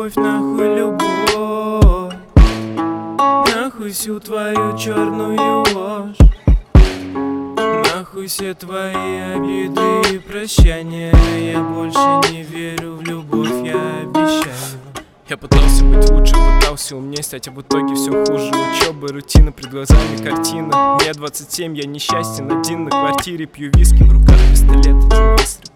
любовь, нахуй любовь, нахуй всю твою черную ложь, нахуй все твои обиды и прощания. Я больше не верю в любовь, я обещаю. Я пытался быть лучше, пытался умнее стать, а в итоге все хуже. Учеба, рутина, пред глазами картина. Мне 27, я несчастен, один на квартире, пью виски, в руках пистолет, один выстрел.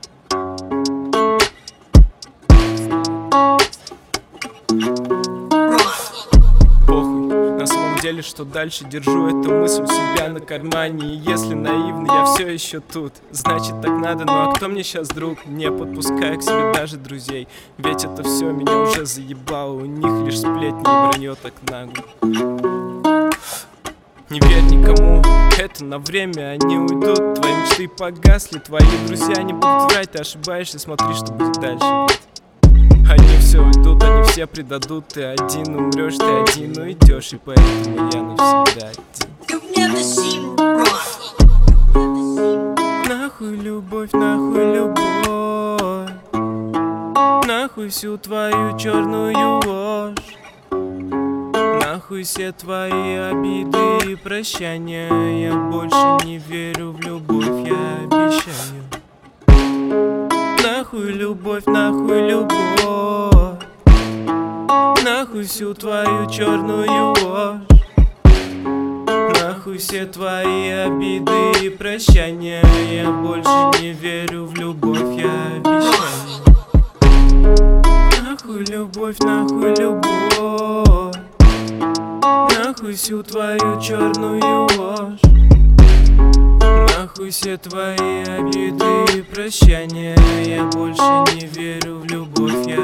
Похуй, на самом деле, что дальше, держу эту мысль у себя на кармане. И если наивно, я все еще тут, значит так надо. Ну а кто мне сейчас друг? Не подпускаю к себе даже друзей, ведь это все меня уже заебало. У них лишь сплетни и вранье так нагло. Не верь никому, это на время, они уйдут. Твои мечты погасли, твои друзья не будут врать. Ты ошибаешься, смотри, что будет дальше. Они все уйдут, они все предадут. Ты один умрешь, ты один уйдешь, и поэтому я навсегда один. Нахуй любовь, нахуй любовь, нахуй всю твою черную ложь, нахуй все твои обиды и прощания. Я больше не верю в любовь, я обещаю. Нахуй любовь, нахуй любовь, нахуй всю твою черную ложь, нахуй все твои обиды и прощания. Я больше не верю в любовь, я обещаю. Нахуй любовь, нахуй любовь, нахуй всю твою черную ложь, нахуй все твои обиды и прощания. Я больше не верю в любовь, я